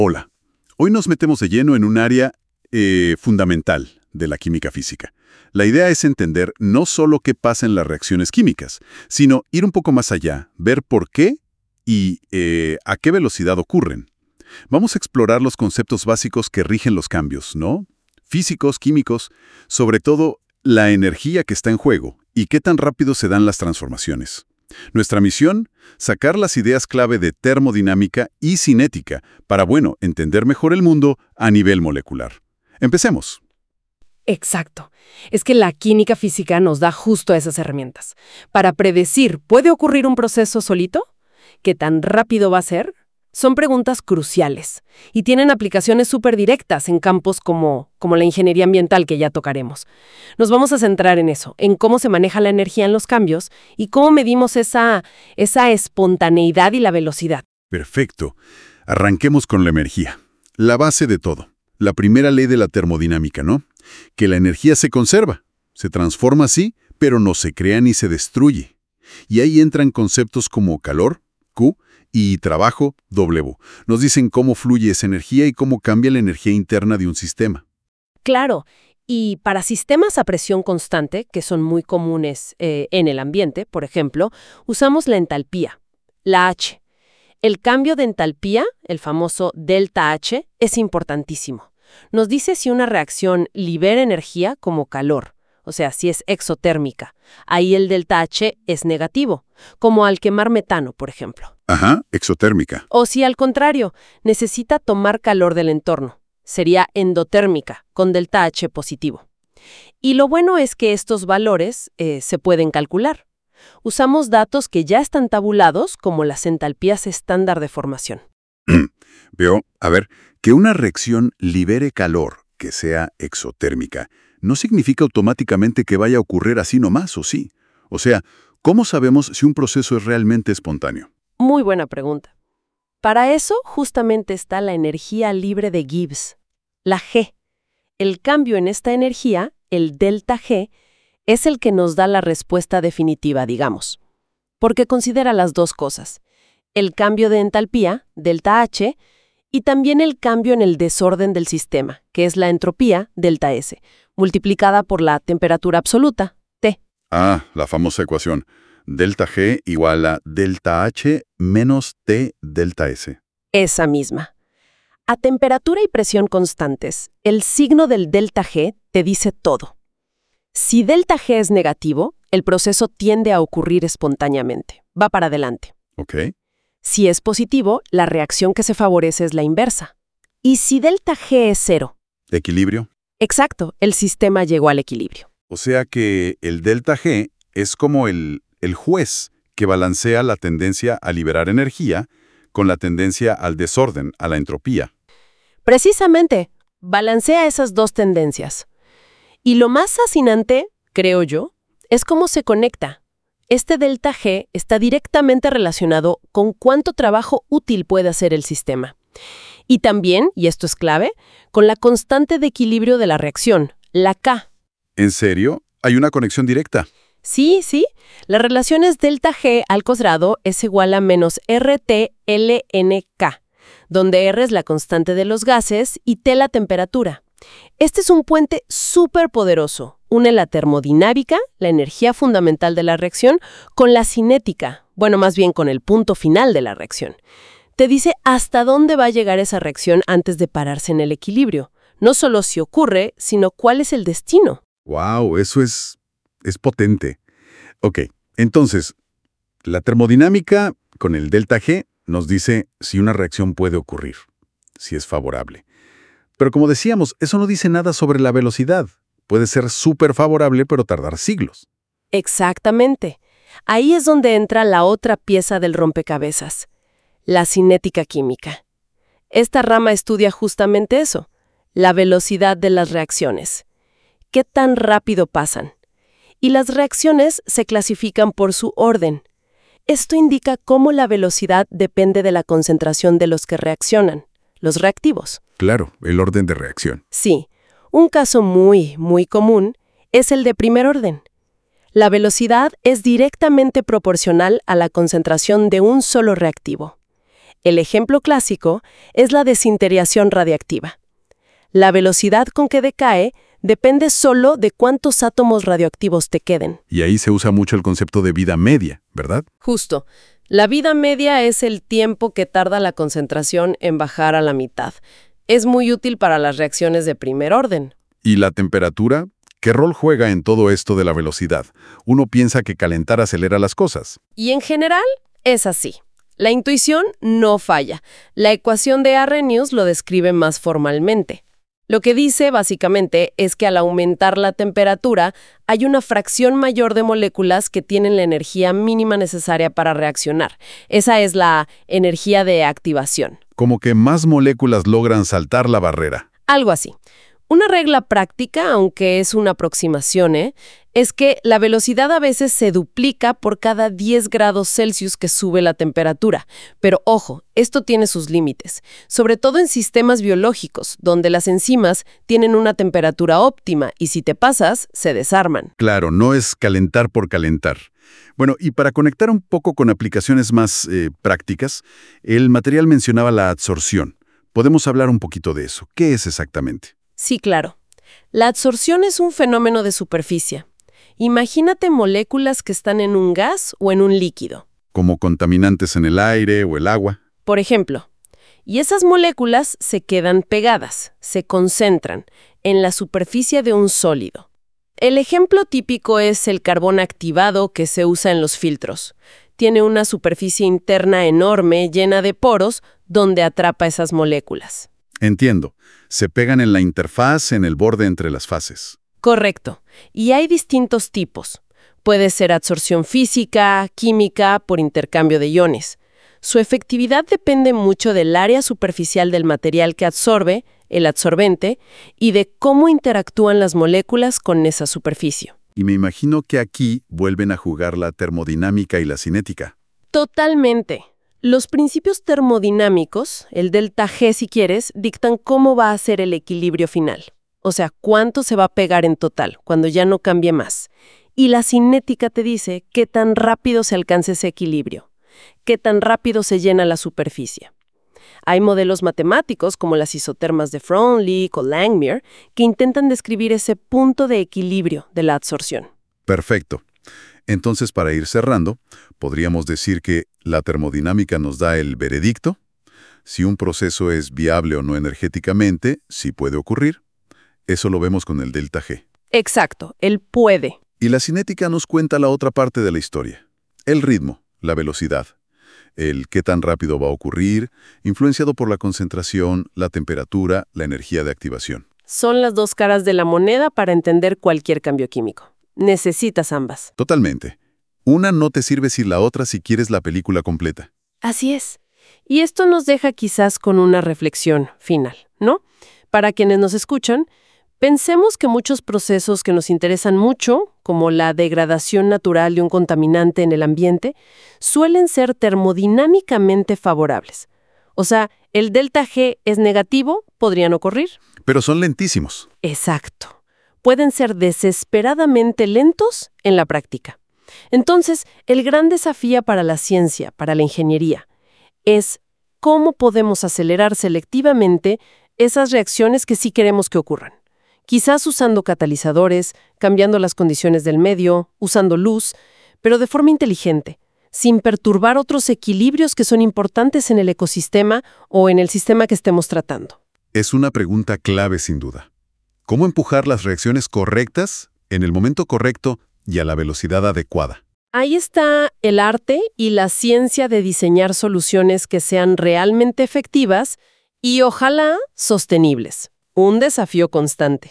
Hola. Hoy nos metemos de lleno en un área fundamental de la química física. La idea es entender no solo qué pasa en las reacciones químicas, sino ir un poco más allá, ver por qué y a qué velocidad ocurren. Vamos a explorar los conceptos básicos que rigen los cambios, ¿no? Físicos, químicos, sobre todo la energía que está en juego y qué tan rápido se dan las transformaciones. Nuestra misión, sacar las ideas clave de termodinámica y cinética para, entender mejor el mundo a nivel molecular. Empecemos. Exacto. Es que la química física nos da justo esas herramientas. Para predecir, ¿puede ocurrir un proceso solito? ¿Qué tan rápido va a ser? Son preguntas cruciales y tienen aplicaciones súper directas en campos como la ingeniería ambiental que ya tocaremos. Nos vamos a centrar en eso, en cómo se maneja la energía en los cambios y cómo medimos esa espontaneidad y la velocidad. Perfecto. Arranquemos con la energía. La base de todo. La primera ley de la termodinámica, ¿no? Que la energía se conserva. Se transforma sí, pero no se crea ni se destruye. Y ahí entran conceptos como calor, Q, y trabajo, W. Nos dicen cómo fluye esa energía y cómo cambia la energía interna de un sistema. Claro, y para sistemas a presión constante, que son muy comunes en el ambiente, por ejemplo, usamos la entalpía, la H. El cambio de entalpía, el famoso delta H, es importantísimo. Nos dice si una reacción libera energía como calor, o sea, si es exotérmica. Ahí el delta H es negativo, como al quemar metano, por ejemplo. Ajá, exotérmica. O si al contrario, necesita tomar calor del entorno. Sería endotérmica, con delta H positivo. Y lo bueno es que estos valores se pueden calcular. Usamos datos que ya están tabulados, como las entalpías estándar de formación. Veo, que una reacción libere calor, que sea exotérmica, no significa automáticamente que vaya a ocurrir así nomás, ¿o sí? O sea, ¿cómo sabemos si un proceso es realmente espontáneo? Muy buena pregunta. Para eso justamente está la energía libre de Gibbs, la G. El cambio en esta energía, el delta G, es el que nos da la respuesta definitiva, digamos. Porque considera las dos cosas. El cambio de entalpía, delta H, y también el cambio en el desorden del sistema, que es la entropía, delta S, multiplicada por la temperatura absoluta, T. Ah, la famosa ecuación. Delta G igual a delta H menos T delta S. Esa misma. A temperatura y presión constantes, el signo del delta G te dice todo. Si delta G es negativo, el proceso tiende a ocurrir espontáneamente. Va para adelante. Ok. Si es positivo, la reacción que se favorece es la inversa. ¿Y si delta G es cero? ¿Equilibrio? Exacto, el sistema llegó al equilibrio. O sea que el delta G es como el juez que balancea la tendencia a liberar energía con la tendencia al desorden, a la entropía. Precisamente, balancea esas dos tendencias. Y lo más fascinante, creo yo, es cómo se conecta. Este delta G está directamente relacionado con cuánto trabajo útil puede hacer el sistema. Y también, y esto es clave, con la constante de equilibrio de la reacción, la K. ¿En serio? ¿Hay una conexión directa? Sí. La relación es delta G al cuadrado es igual a menos RT ln-K, donde R es la constante de los gases y T la temperatura. Este es un puente súper poderoso. Une la termodinámica, la energía fundamental de la reacción, con la cinética, más bien con el punto final de la reacción. Te dice hasta dónde va a llegar esa reacción antes de pararse en el equilibrio. No solo si ocurre, sino cuál es el destino. ¡Wow! Eso es potente. Ok, entonces, la termodinámica con el delta G nos dice si una reacción puede ocurrir, si es favorable. Pero como decíamos, eso no dice nada sobre la velocidad. Puede ser súper favorable, pero tardar siglos. Exactamente. Ahí es donde entra la otra pieza del rompecabezas, la cinética química. Esta rama estudia justamente eso, la velocidad de las reacciones. ¿Qué tan rápido pasan? Y las reacciones se clasifican por su orden. Esto indica cómo la velocidad depende de la concentración de los que reaccionan, los reactivos. Claro, el orden de reacción. Sí, un caso muy común es el de primer orden. La velocidad es directamente proporcional a la concentración de un solo reactivo. El ejemplo clásico es la desintegración radiactiva. La velocidad con que decae depende solo de cuántos átomos radioactivos te queden. Y ahí se usa mucho el concepto de vida media, ¿verdad? Justo. La vida media es el tiempo que tarda la concentración en bajar a la mitad. Es muy útil para las reacciones de primer orden. ¿Y la temperatura? ¿Qué rol juega en todo esto de la velocidad? Uno piensa que calentar acelera las cosas. Y en general, es así. La intuición no falla. La ecuación de Arrhenius lo describe más formalmente. Lo que dice, básicamente, es que al aumentar la temperatura, hay una fracción mayor de moléculas que tienen la energía mínima necesaria para reaccionar. Esa es la energía de activación. Como que más moléculas logran saltar la barrera. Algo así. Una regla práctica, aunque es una aproximación, es que la velocidad a veces se duplica por cada 10 grados Celsius que sube la temperatura. Pero ojo, esto tiene sus límites, sobre todo en sistemas biológicos, donde las enzimas tienen una temperatura óptima y si te pasas, se desarman. Claro, no es calentar por calentar. Bueno, y para conectar un poco con aplicaciones más prácticas, el material mencionaba la adsorción. Podemos hablar un poquito de eso. ¿Qué es exactamente? Sí, claro. La adsorción es un fenómeno de superficie. Imagínate moléculas que están en un gas o en un líquido. Como contaminantes en el aire o el agua. Por ejemplo, y esas moléculas se quedan pegadas, se concentran en la superficie de un sólido. El ejemplo típico es el carbón activado que se usa en los filtros. Tiene una superficie interna enorme llena de poros donde atrapa esas moléculas. Entiendo. Se pegan en la interfaz, en el borde entre las fases. Correcto. Y hay distintos tipos. Puede ser adsorción física, química, por intercambio de iones. Su efectividad depende mucho del área superficial del material que absorbe, el adsorbente, y de cómo interactúan las moléculas con esa superficie. Y me imagino que aquí vuelven a jugar la termodinámica y la cinética. Totalmente. Los principios termodinámicos, el delta G si quieres, dictan cómo va a ser el equilibrio final. O sea, cuánto se va a pegar en total, cuando ya no cambie más. Y la cinética te dice qué tan rápido se alcanza ese equilibrio, qué tan rápido se llena la superficie. Hay modelos matemáticos, como las isotermas de Freundlich o Langmuir, que intentan describir ese punto de equilibrio de la adsorción. Perfecto. Entonces, para ir cerrando, podríamos decir que la termodinámica nos da el veredicto. Si un proceso es viable o no energéticamente, sí puede ocurrir. Eso lo vemos con el delta G. Exacto, él puede. Y la cinética nos cuenta la otra parte de la historia. El ritmo, la velocidad, el qué tan rápido va a ocurrir, influenciado por la concentración, la temperatura, la energía de activación. Son las dos caras de la moneda para entender cualquier cambio químico. Necesitas ambas. Totalmente. Una no te sirve sin la otra si quieres la película completa. Así es. Y esto nos deja quizás con una reflexión final, ¿no? Para quienes nos escuchan, pensemos que muchos procesos que nos interesan mucho, como la degradación natural de un contaminante en el ambiente, suelen ser termodinámicamente favorables. O sea, el delta G es negativo, podrían ocurrir. Pero son lentísimos. Exacto. Pueden ser desesperadamente lentos en la práctica. Entonces, el gran desafío para la ciencia, para la ingeniería, es cómo podemos acelerar selectivamente esas reacciones que sí queremos que ocurran. Quizás usando catalizadores, cambiando las condiciones del medio, usando luz, pero de forma inteligente, sin perturbar otros equilibrios que son importantes en el ecosistema o en el sistema que estemos tratando. Es una pregunta clave sin duda. ¿Cómo empujar las reacciones correctas, en el momento correcto y a la velocidad adecuada? Ahí está el arte y la ciencia de diseñar soluciones que sean realmente efectivas y ojalá sostenibles. Un desafío constante.